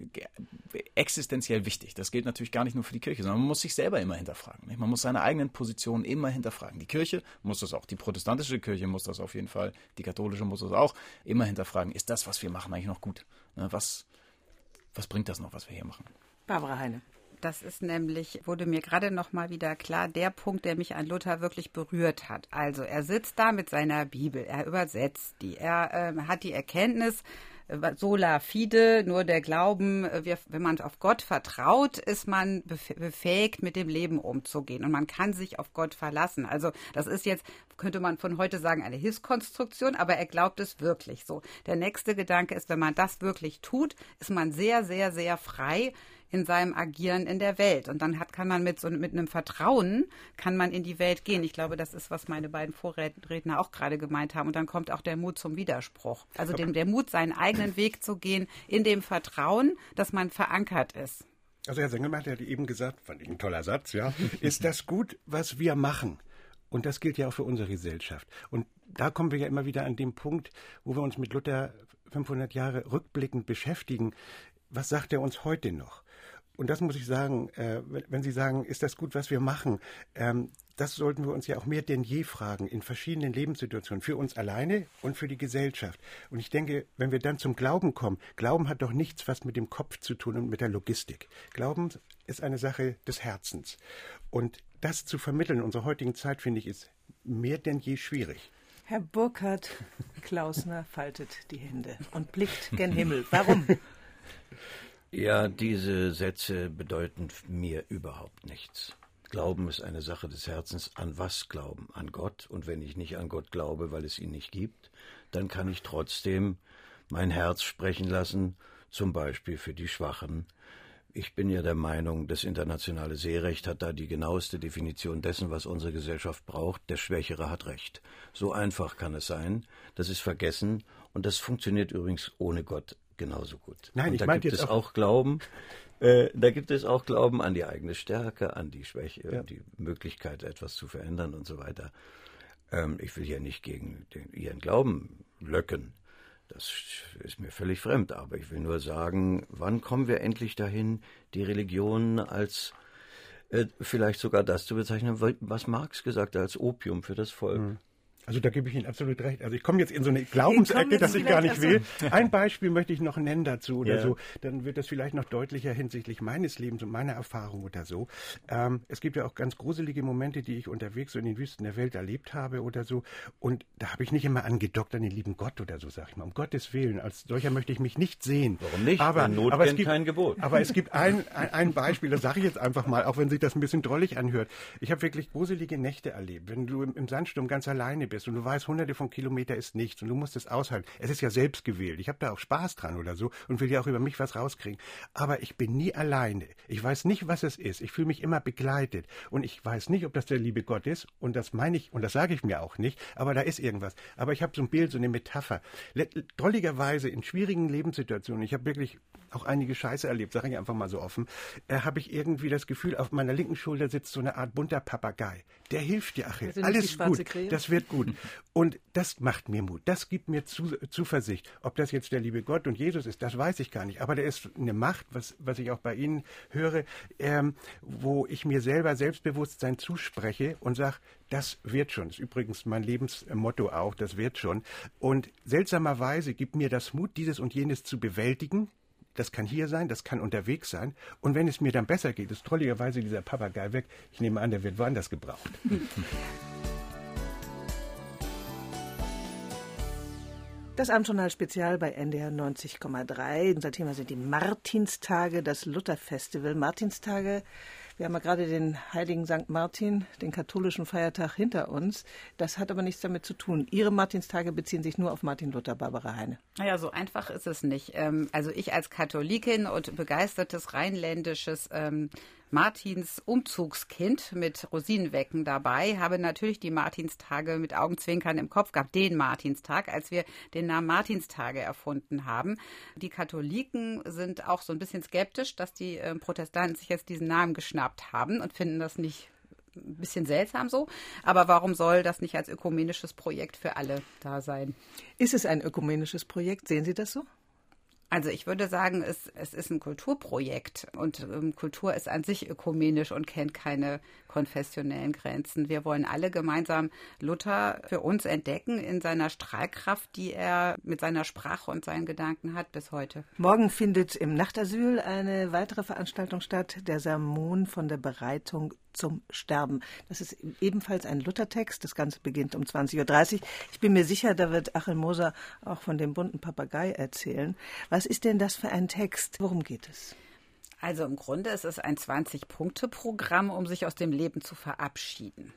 existenziell wichtig. Das gilt natürlich gar nicht nur für die Kirche, sondern man muss sich selber immer hinterfragen. Nicht? Man muss seine eigenen Positionen immer hinterfragen. Die Kirche muss das auch, die protestantische Kirche muss das auf jeden Fall, die katholische muss das auch immer hinterfragen. Ist das, was wir machen, eigentlich noch gut? Ne? Was, was bringt das noch, was wir hier machen? Barbara Heine. Das ist nämlich, wurde mir gerade noch mal wieder klar, der Punkt, der mich an Luther wirklich berührt hat. Also er sitzt da mit seiner Bibel, er übersetzt die, er äh, hat die Erkenntnis, sola fide, nur der Glauben, wir, wenn man auf Gott vertraut, ist man befähigt, mit dem Leben umzugehen und man kann sich auf Gott verlassen. Also das ist jetzt, könnte man von heute sagen, eine Hilfskonstruktion, aber er glaubt es wirklich so. Der nächste Gedanke ist, wenn man das wirklich tut, ist man sehr, sehr, sehr frei in seinem Agieren in der Welt. Und dann hat, kann man mit so mit einem Vertrauen, kann man in die Welt gehen. Ich glaube, das ist, was meine beiden Vorredner auch gerade gemeint haben. Und dann kommt auch der Mut zum Widerspruch. Also den, der Mut, seinen eigenen Weg zu gehen, in dem Vertrauen, dass man verankert ist. Also Herr Sengelmann hat eben gesagt, fand ich ein toller Satz, ja, ist das gut, was wir machen? Und das gilt ja auch für unsere Gesellschaft. Und da kommen wir ja immer wieder an den Punkt, wo wir uns mit Luther fünfhundert Jahre rückblickend beschäftigen. Was sagt er uns heute noch? Und das muss ich sagen, äh, wenn Sie sagen, ist das gut, was wir machen, ähm, das sollten wir uns ja auch mehr denn je fragen, in verschiedenen Lebenssituationen, für uns alleine und für die Gesellschaft. Und ich denke, wenn wir dann zum Glauben kommen, Glauben hat doch nichts, was mit dem Kopf zu tun und mit der Logistik. Glauben ist eine Sache des Herzens. Und das zu vermitteln in unserer heutigen Zeit, finde ich, ist mehr denn je schwierig. Herr Burkhard Klausner faltet die Hände und blickt gen Himmel. Warum? Ja, diese Sätze bedeuten mir überhaupt nichts. Glauben ist eine Sache des Herzens. An was glauben? An Gott. Und wenn ich nicht an Gott glaube, weil es ihn nicht gibt, dann kann ich trotzdem mein Herz sprechen lassen, zum Beispiel für die Schwachen. Ich bin ja der Meinung, das internationale Seerecht hat da die genaueste Definition dessen, was unsere Gesellschaft braucht. Der Schwächere hat Recht. So einfach kann es sein. Das ist vergessen. Und das funktioniert übrigens ohne Gott genauso gut. Nein, und ich da meinte gibt jetzt es auch auch Glauben. Äh, da gibt es auch Glauben an die eigene Stärke, an die Schwäche, ja. die Möglichkeit, etwas zu verändern und so weiter. Ähm, ich will ja nicht gegen den, ihren Glauben löcken. Das ist mir völlig fremd. Aber ich will nur sagen, wann kommen wir endlich dahin, die Religion als äh, vielleicht sogar das zu bezeichnen, was Marx gesagt hat, als Opium für das Volk. Mhm. Also da gebe ich Ihnen absolut recht. Also ich komme jetzt in so eine Glaubensecke, dass ich gar nicht also will. Ein Beispiel möchte ich noch nennen dazu oder Ja. so. Dann wird das vielleicht noch deutlicher hinsichtlich meines Lebens und meiner Erfahrung oder so. Ähm, es gibt ja auch ganz gruselige Momente, die ich unterwegs so in den Wüsten der Welt erlebt habe oder so. Und da habe ich nicht immer angedockt an den lieben Gott oder so, sag ich mal. Um Gottes Willen. Als solcher möchte ich mich nicht sehen. Warum nicht? Aber, Denn Not aber es kennt gibt kein Gebot. Aber es gibt ein, ein, ein Beispiel, das sage ich jetzt einfach mal, auch wenn sich das ein bisschen drollig anhört. Ich habe wirklich gruselige Nächte erlebt. Wenn du im, im Sandsturm ganz alleine bist und du weißt, hunderte von Kilometern ist nichts und du musst es aushalten. Es ist ja selbst gewählt. Ich habe da auch Spaß dran oder so und will ja auch über mich was rauskriegen. Aber ich bin nie alleine. Ich weiß nicht, was es ist. Ich fühle mich immer begleitet und ich weiß nicht, ob das der liebe Gott ist und das meine ich und das sage ich mir auch nicht, aber da ist irgendwas. Aber ich habe so ein Bild, so eine Metapher. Drolligerweise in schwierigen Lebenssituationen, ich habe wirklich auch einige Scheiße erlebt, sage ich einfach mal so offen, äh, habe ich irgendwie das Gefühl, auf meiner linken Schulter sitzt so eine Art bunter Papagei. Der hilft dir, Achille. Also nicht Alles die schwarze gut. Krähe? Das wird gut. Und das macht mir Mut. Das gibt mir Zu- Zuversicht. Ob das jetzt der liebe Gott und Jesus ist, das weiß ich gar nicht. Aber der ist eine Macht, was, was ich auch bei Ihnen höre, ähm, wo ich mir selber Selbstbewusstsein zuspreche und sage, das wird schon. Das ist übrigens mein Lebensmotto auch, das wird schon. Und seltsamerweise gibt mir das Mut, dieses und jenes zu bewältigen. Das kann hier sein, das kann unterwegs sein. Und wenn es mir dann besser geht, ist trolligerweise dieser Papagei weg. Ich nehme an, der wird woanders gebraucht. Das Abendjournal Spezial bei N D R neunzig Komma drei. Unser Thema sind die Martinstage, das Lutherfestival. Martinstage, wir haben ja gerade den heiligen Sankt Martin, den katholischen Feiertag hinter uns. Das hat aber nichts damit zu tun. Ihre Martinstage beziehen sich nur auf Martin Luther, Barbara Heine. Naja, so einfach ist es nicht. Also ich als Katholikin und begeistertes rheinländisches ähm, Martins Umzugskind mit Rosinenwecken dabei, habe natürlich die Martinstage mit Augenzwinkern im Kopf gehabt, den Martinstag, als wir den Namen Martinstage erfunden haben. Die Katholiken sind auch so ein bisschen skeptisch, dass die äh, Protestanten sich jetzt diesen Namen geschnappt haben und finden das nicht ein bisschen seltsam so. Aber warum soll das nicht als ökumenisches Projekt für alle da sein? Ist es ein ökumenisches Projekt? Sehen Sie das so? Also ich würde sagen, es, es ist ein Kulturprojekt und ähm, Kultur ist an sich ökumenisch und kennt keine konfessionellen Grenzen. Wir wollen alle gemeinsam Luther für uns entdecken in seiner Strahlkraft, die er mit seiner Sprache und seinen Gedanken hat bis heute. Morgen findet im Nachtasyl eine weitere Veranstaltung statt, der Sermon von der Bereitung zum Sterben. Das ist ebenfalls ein Luthertext. Das Ganze beginnt um zwanzig Uhr dreißig. Ich bin mir sicher, da wird Achel Moser auch von dem bunten Papagei erzählen. Was ist denn das für ein Text? Worum geht es? Also im Grunde ist es ein zwanzig-Punkte-Programm, um sich aus dem Leben zu verabschieden.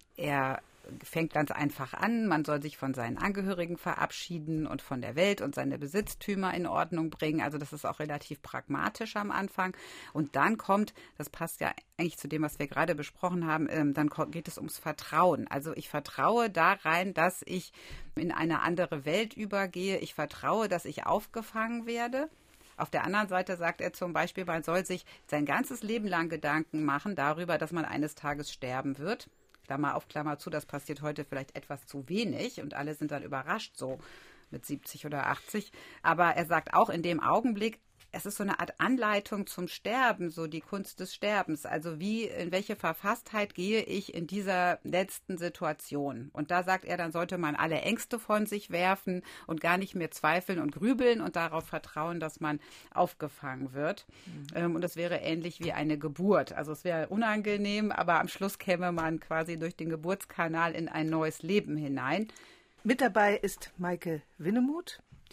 Er fängt ganz einfach an, man soll sich von seinen Angehörigen verabschieden und von der Welt und seine Besitztümer in Ordnung bringen. Also das ist auch relativ pragmatisch am Anfang. Und dann kommt, das passt ja eigentlich zu dem, was wir gerade besprochen haben, ähm, dann geht es ums Vertrauen. Also ich vertraue da rein, dass ich in eine andere Welt übergehe. Ich vertraue, dass ich aufgefangen werde. Auf der anderen Seite sagt er zum Beispiel, man soll sich sein ganzes Leben lang Gedanken machen darüber, dass man eines Tages sterben wird. Klammer auf, Klammer zu, das passiert heute vielleicht etwas zu wenig und alle sind dann überrascht, so mit siebzig oder achtzig. Aber er sagt auch in dem Augenblick, es ist so eine Art Anleitung zum Sterben, so die Kunst des Sterbens. Also wie, in welche Verfasstheit gehe ich in dieser letzten Situation? Und da sagt er, dann sollte man alle Ängste von sich werfen und gar nicht mehr zweifeln und grübeln und darauf vertrauen, dass man aufgefangen wird. Mhm. Und das wäre ähnlich wie eine Geburt. Also es wäre unangenehm, aber am Schluss käme man quasi durch den Geburtskanal in ein neues Leben hinein. Mit dabei ist Maike Winnemuth,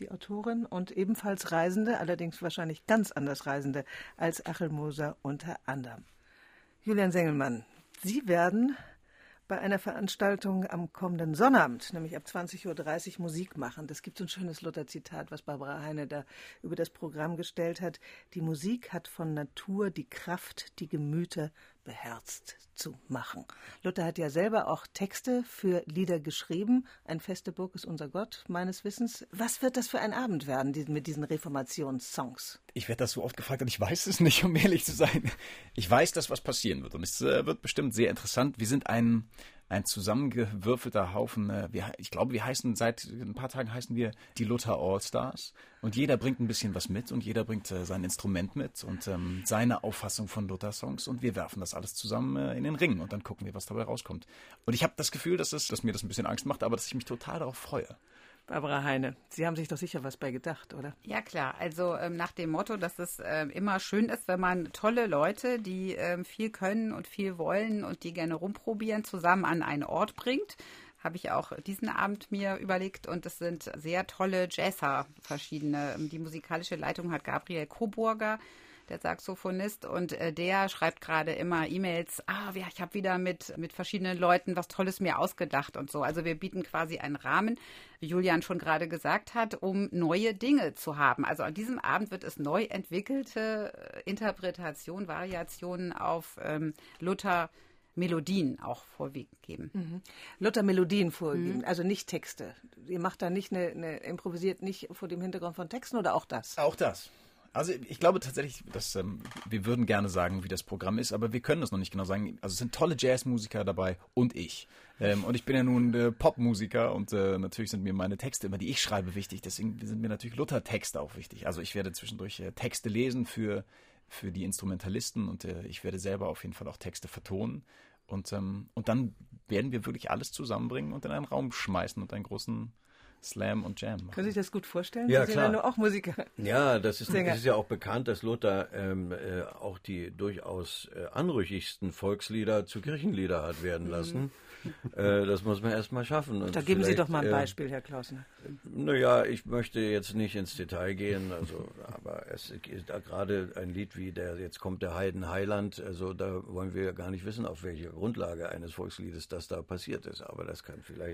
die Autorin, und ebenfalls Reisende, allerdings wahrscheinlich ganz anders Reisende als Achel Moser unter anderem. Julian Sengelmann, Sie werden bei einer Veranstaltung am kommenden Sonnabend, nämlich ab zwanzig Uhr dreißig, Musik machen. Das gibt so ein schönes Luther-Zitat, was Barbara Heine da über das Programm gestellt hat. Die Musik hat von Natur die Kraft, die Gemüter beherzt zu machen. Luther hat ja selber auch Texte für Lieder geschrieben. Ein feste Burg ist unser Gott, meines Wissens. Was wird das für ein Abend werden mit diesen Reformationssongs? Ich werde das so oft gefragt und ich weiß es nicht, um ehrlich zu sein. Ich weiß, dass was passieren wird und es äh, wird bestimmt sehr interessant. Wir sind ein, ein zusammengewürfelter Haufen. Äh, wir, ich glaube, wir heißen seit ein paar Tagen heißen wir die Luther All-Stars und jeder bringt ein bisschen was mit und jeder bringt äh, sein Instrument mit und ähm, seine Auffassung von Luther-Songs und wir werfen das alles zusammen äh, in den Ring und dann gucken wir, was dabei rauskommt. Und ich habe das Gefühl, dass, es, dass mir das ein bisschen Angst macht, aber dass ich mich total darauf freue. Barbara Heine, Sie haben sich doch sicher was bei gedacht, oder? Ja, klar. Also ähm, nach dem Motto, dass es ähm, immer schön ist, wenn man tolle Leute, die ähm, viel können und viel wollen und die gerne rumprobieren, zusammen an einen Ort bringt, habe ich auch diesen Abend mir überlegt. Und es sind sehr tolle Jazzer, verschiedene. Die musikalische Leitung hat Gabriel Coburger, der Saxophonist, und äh, der schreibt gerade immer E-Mails, ah, ja, ich habe wieder mit, mit verschiedenen Leuten was Tolles mir ausgedacht und so. Also wir bieten quasi einen Rahmen, wie Julian schon gerade gesagt hat, um neue Dinge zu haben. Also an diesem Abend wird es neu entwickelte Interpretationen, Variationen auf ähm, Luther Melodien auch vorwiegend geben. Mhm. Luther Melodien vorgeben, mhm. also nicht Texte. Ihr macht da nicht eine, eine improvisiert nicht vor dem Hintergrund von Texten oder auch das? Auch das. Also ich glaube tatsächlich, dass ähm, wir würden gerne sagen, wie das Programm ist, aber wir können das noch nicht genau sagen. Also es sind tolle Jazzmusiker dabei und ich. Ähm, und ich bin ja nun äh, Popmusiker und äh, natürlich sind mir meine Texte immer, die ich schreibe, wichtig. Deswegen sind mir natürlich Luther-Texte auch wichtig. Also ich werde zwischendurch äh, Texte lesen für, für die Instrumentalisten und äh, ich werde selber auf jeden Fall auch Texte vertonen. Und, ähm, und dann werden wir wirklich alles zusammenbringen und in einen Raum schmeißen und einen großen Slam und Jam machen. Können Sie sich das gut vorstellen? Ja, Sie klar. sind ja nur auch Musiker. Ja, das ist, das ist ja auch bekannt, dass Luther ähm, äh, auch die durchaus äh, anrüchigsten Volkslieder zu Kirchenlieder hat werden lassen. Mhm. Äh, das muss man erst mal schaffen. Und da geben Sie doch mal ein Beispiel, äh, Herr Klausner. Naja, ich möchte jetzt nicht ins Detail gehen, also, aber es ist da gerade ein Lied wie der Jetzt kommt der Heiden Heiland, also da wollen wir gar nicht wissen, auf welcher Grundlage eines Volksliedes das da passiert ist, aber das kann vielleicht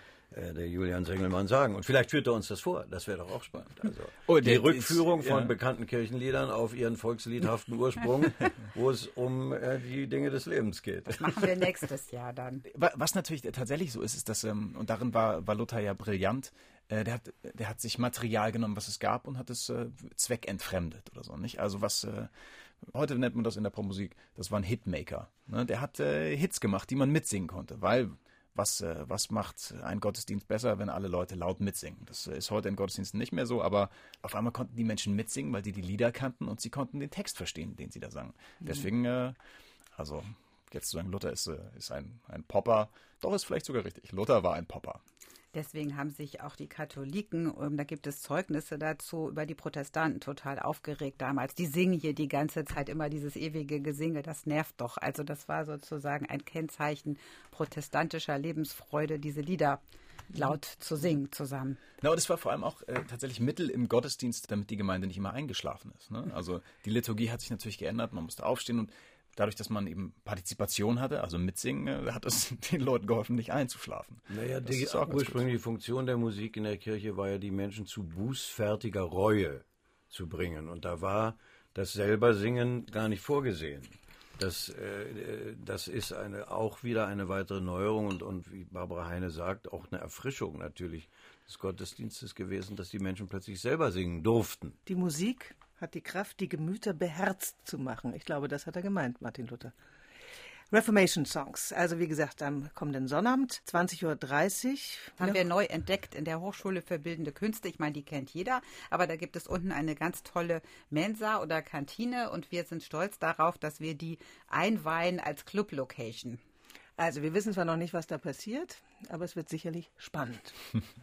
der Julian Sengelmann sagen. Und vielleicht führt er uns das vor. Das wäre doch auch spannend. Also oh, die Rückführung ist, von ja. bekannten Kirchenliedern auf ihren volksliedhaften Ursprung, wo es um äh, die Dinge des Lebens geht. Das machen wir nächstes Jahr dann. Was natürlich tatsächlich so ist, ist, dass, ähm, und darin war, war Luther ja brillant, äh, der, hat, der hat sich Material genommen, was es gab, und hat es äh, zweckentfremdet oder so. Nicht? Also was... Äh, heute nennt man das in der Popmusik, das war ein Hitmaker. Ne? Der hat äh, Hits gemacht, die man mitsingen konnte, weil... Was, äh, was macht ein Gottesdienst besser, wenn alle Leute laut mitsingen? Das ist heute in Gottesdiensten nicht mehr so, aber auf einmal konnten die Menschen mitsingen, weil die die Lieder kannten und sie konnten den Text verstehen, den sie da sangen. Mhm. Deswegen, äh, also jetzt zu sagen, Luther ist, äh, ist ein, ein Popper, doch ist vielleicht sogar richtig. Luther war ein Popper. Deswegen haben sich auch die Katholiken, ähm, da gibt es Zeugnisse dazu, über die Protestanten total aufgeregt damals. Die singen hier die ganze Zeit immer dieses ewige Gesinge, das nervt doch. Also das war sozusagen ein Kennzeichen protestantischer Lebensfreude, diese Lieder laut zu singen zusammen. Na, und es war vor allem auch äh, tatsächlich Mittel im Gottesdienst, damit die Gemeinde nicht immer eingeschlafen ist. Ne? Also die Liturgie hat sich natürlich geändert, man musste aufstehen und dadurch, dass man eben Partizipation hatte, also mitsingen, hat es den Leuten geholfen, nicht einzuschlafen. Naja, die ursprüngliche Funktion der Musik in der Kirche war ja, die Menschen zu bußfertiger Reue zu bringen. Und da war das selber Singen gar nicht vorgesehen. Das, äh, das ist eine, auch wieder eine weitere Neuerung und, und wie Barbara Heine sagt, auch eine Erfrischung natürlich des Gottesdienstes gewesen, dass die Menschen plötzlich selber singen durften. Die Musik hat die Kraft, die Gemüter beherzt zu machen. Ich glaube, das hat er gemeint, Martin Luther. Reformation Songs, also wie gesagt, am kommenden Sonnabend, zwanzig Uhr dreißig. Haben ja. wir neu entdeckt in der Hochschule für Bildende Künste. Ich meine, die kennt jeder, aber da gibt es unten eine ganz tolle Mensa oder Kantine und wir sind stolz darauf, dass wir die einweihen als Club-Location. Also wir wissen zwar noch nicht, was da passiert, aber es wird sicherlich spannend.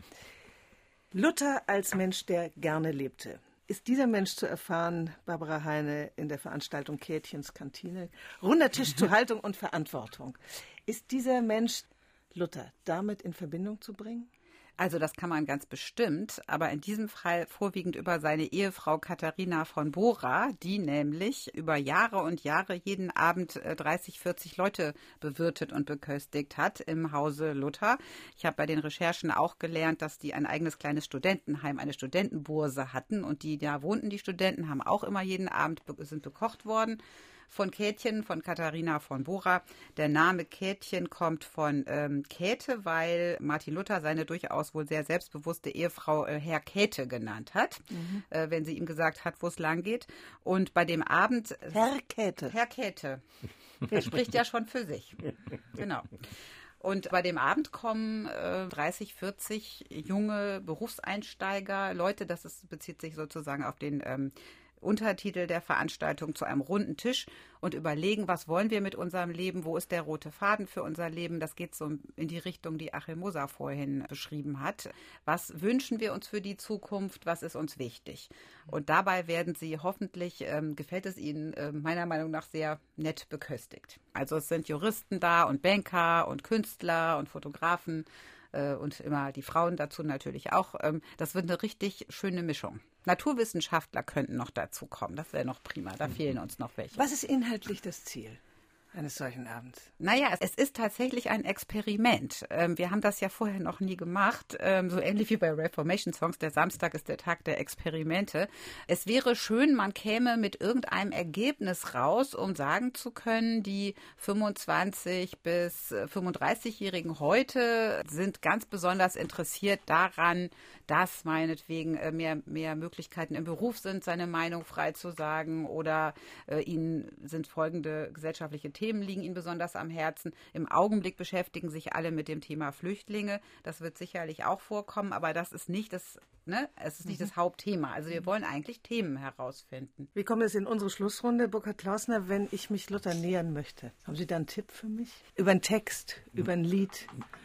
Luther als Mensch, der gerne lebte. Ist dieser Mensch zu erfahren, Barbara Heine, in der Veranstaltung Käthchens Kantine, runder Tisch zu Haltung und Verantwortung. Ist dieser Mensch, Luther, damit in Verbindung zu bringen? Also das kann man ganz bestimmt, aber in diesem Fall vorwiegend über seine Ehefrau Katharina von Bora, die nämlich über Jahre und Jahre jeden Abend dreißig, vierzig Leute bewirtet und beköstigt hat im Hause Luther. Ich habe bei den Recherchen auch gelernt, dass die ein eigenes kleines Studentenheim, eine Studentenburse hatten und die da wohnten, die Studenten, haben auch immer jeden Abend sind bekocht worden. Von Kätchen, von Katharina von Bora. Der Name Kätchen kommt von ähm, Käthe, weil Martin Luther seine durchaus wohl sehr selbstbewusste Ehefrau äh, Herr Käthe genannt hat, mhm. äh, wenn sie ihm gesagt hat, wo es lang geht. Und bei dem Abend... Herr Käthe. Herr Käthe. Der spricht ja schon für sich. Genau. Und bei dem Abend kommen äh, dreißig, vierzig junge Berufseinsteiger, Leute, das ist, bezieht sich sozusagen auf den... Ähm, Untertitel der Veranstaltung, zu einem runden Tisch und überlegen, was wollen wir mit unserem Leben, wo ist der rote Faden für unser Leben. Das geht so in die Richtung, die Achim Moser vorhin beschrieben hat. Was wünschen wir uns für die Zukunft, was ist uns wichtig? Und dabei werden sie hoffentlich, ähm, gefällt es ihnen äh, meiner Meinung nach sehr nett beköstigt. Also es sind Juristen da und Banker und Künstler und Fotografen äh, und immer die Frauen dazu natürlich auch. Ähm, das wird eine richtig schöne Mischung. Naturwissenschaftler könnten noch dazu kommen. Das wäre noch prima. Da fehlen uns noch welche. Was ist inhaltlich das Ziel eines solchen Abends? Naja, es ist tatsächlich ein Experiment. Wir haben das ja vorher noch nie gemacht. So ähnlich wie bei Reformation Songs. Der Samstag ist der Tag der Experimente. Es wäre schön, man käme mit irgendeinem Ergebnis raus, um sagen zu können, die fünfundzwanzig- bis fünfunddreißigjährigen heute sind ganz besonders interessiert daran, dass meinetwegen mehr, mehr Möglichkeiten im Beruf sind, seine Meinung frei zu sagen, oder äh, ihnen sind folgende gesellschaftliche Themen liegen ihnen besonders am Herzen. Im Augenblick beschäftigen sich alle mit dem Thema Flüchtlinge. Das wird sicherlich auch vorkommen, aber das ist nicht das, ne, es ist nicht mhm. das Hauptthema. Also wir wollen eigentlich Themen herausfinden. Wie kommt es in unsere Schlussrunde, Burkhard Klausner, wenn ich mich Luther nähern möchte? Haben Sie da einen Tipp für mich? Über einen Text, über ein Lied?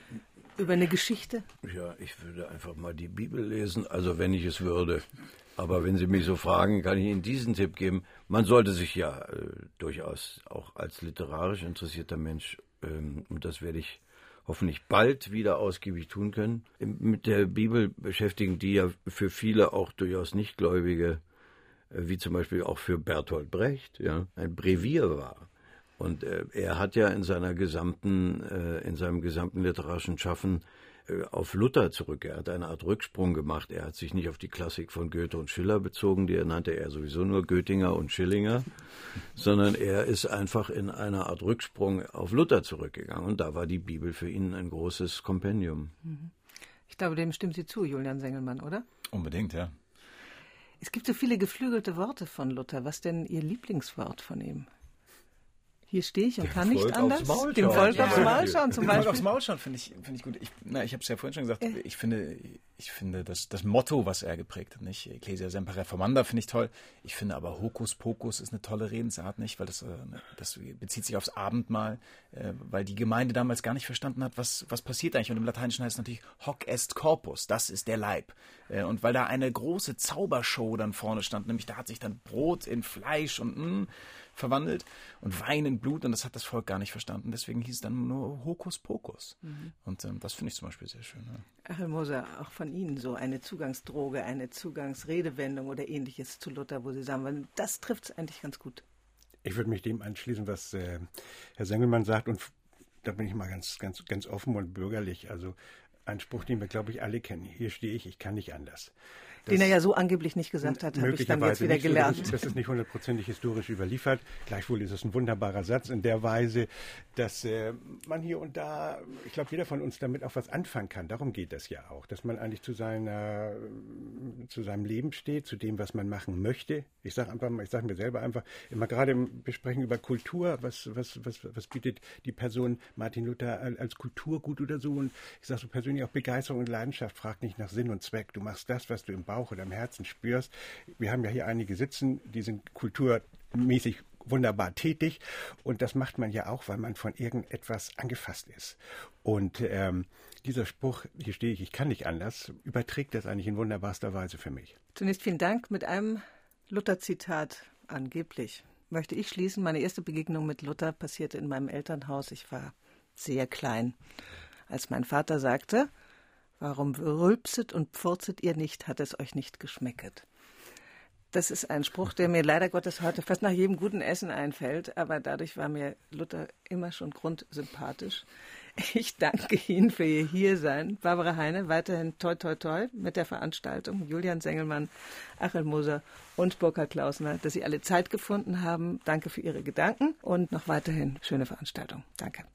Über eine Geschichte? Ja, ich würde einfach mal die Bibel lesen, also wenn ich es würde. Aber wenn Sie mich so fragen, kann ich Ihnen diesen Tipp geben. Man sollte sich ja äh, durchaus auch als literarisch interessierter Mensch, ähm, und das werde ich hoffentlich bald wieder ausgiebig tun können, mit der Bibel beschäftigen, die ja für viele auch durchaus Nichtgläubige, äh, wie zum Beispiel auch für Bertolt Brecht, ja, ein Brevier war. Und äh, er hat ja in seiner gesamten, äh, in seinem gesamten literarischen Schaffen äh, auf Luther zurück. Er hat eine Art Rücksprung gemacht. Er hat sich nicht auf die Klassik von Goethe und Schiller bezogen, die er nannte er sowieso nur Göttinger und Schillinger, sondern er ist einfach in einer Art Rücksprung auf Luther zurückgegangen. Und da war die Bibel für ihn ein großes Kompendium. Ich glaube, dem stimmt Sie zu, Julian Sengelmann, oder? Unbedingt, ja. Es gibt so viele geflügelte Worte von Luther. Was denn Ihr Lieblingswort von ihm? Hier stehe ich und kann nicht anders. Dem Volk aufs Maul schauen zum Beispiel. Dem Volk aufs Maul schauen finde ich, finde ich gut. Ich, na, ich habe es ja vorhin schon gesagt, äh. ich finde, ich finde das, das Motto, was er geprägt hat, nicht? Ecclesia semper reformanda finde ich toll. Ich finde aber Hokus Pokus ist eine tolle Redensart, nicht? Weil das, das bezieht sich aufs Abendmahl, weil die Gemeinde damals gar nicht verstanden hat, was, was passiert eigentlich. Und im Lateinischen heißt es natürlich hoc est corpus, das ist der Leib. Und weil da eine große Zaubershow dann vorne stand, nämlich da hat sich dann Brot in Fleisch und mh, verwandelt und Wein in Blut, und das hat das Volk gar nicht verstanden. Deswegen hieß es dann nur Hokus Pokus. Mhm. Und ähm, das finde ich zum Beispiel sehr schön. Ja. Achim Moser, auch von Ihnen so eine Zugangsdroge, eine Zugangsredewendung oder Ähnliches zu Luther, wo Sie sagen, das trifft es eigentlich ganz gut. Ich würde mich dem anschließen, was äh, Herr Sengelmann sagt, und da bin ich mal ganz, ganz, ganz offen und bürgerlich. Also ein Spruch, den wir, glaube ich, alle kennen. Hier stehe ich, ich kann nicht anders. Das den er ja so angeblich nicht gesagt hat, habe ich dann jetzt wieder gelernt. So, das ist nicht hundertprozentig historisch überliefert. Gleichwohl ist es ein wunderbarer Satz in der Weise, dass äh, man hier und da, ich glaube, jeder von uns damit auch was anfangen kann. Darum geht das ja auch, dass man eigentlich zu seiner, zu seinem Leben steht, zu dem, was man machen möchte. Ich sage einfach mal, ich sage mir selber einfach, immer gerade im Besprechen über Kultur, was, was, was, was bietet die Person Martin Luther als Kulturgut oder so. Und ich sage so persönlich auch Begeisterung und Leidenschaft, frag nicht nach Sinn und Zweck. Du machst das, was du im Bauch oder im Herzen spürst. Wir haben ja hier einige sitzen, die sind kulturmäßig wunderbar tätig, und das macht man ja auch, weil man von irgendetwas angefasst ist. Und ähm, dieser Spruch, hier stehe ich, ich kann nicht anders, überträgt das eigentlich in wunderbarster Weise für mich. Zunächst vielen Dank. Mit einem Luther-Zitat angeblich möchte ich schließen. Meine erste Begegnung mit Luther passierte in meinem Elternhaus. Ich war sehr klein, als mein Vater sagte, Warum rülpset und pfurzet ihr nicht, hat es euch nicht geschmecket? Das ist ein Spruch, der mir leider Gottes heute fast nach jedem guten Essen einfällt, aber dadurch war mir Luther immer schon grundsympathisch. Ich danke Ihnen für Ihr Hiersein. Barbara Heine, weiterhin toi toi toi mit der Veranstaltung. Julian Sengelmann, Achel Moser und Burkhard Klausner, dass Sie alle Zeit gefunden haben. Danke für Ihre Gedanken und noch weiterhin schöne Veranstaltung. Danke.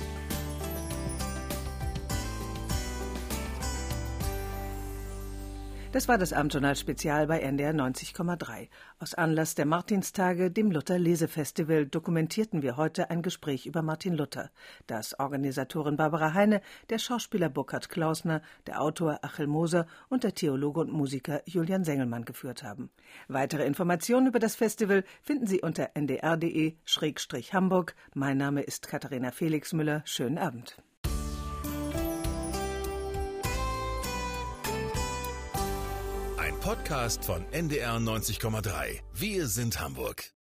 Das war das Abendjournal-Spezial bei N D R neunzig Komma drei. Aus Anlass der Martinstage, dem Luther-Lesefestival, dokumentierten wir heute ein Gespräch über Martin Luther, das Organisatorin Barbara Heine, der Schauspieler Burkhard Klausner, der Autor Achel Moser und der Theologe und Musiker Julian Sengelmann geführt haben. Weitere Informationen über das Festival finden Sie unter n d r punkt d e Schrägstrich Hamburg. Mein Name ist Katharina Felix-Müller. Schönen Abend. Podcast von N D R neunzig Komma drei. Wir sind Hamburg.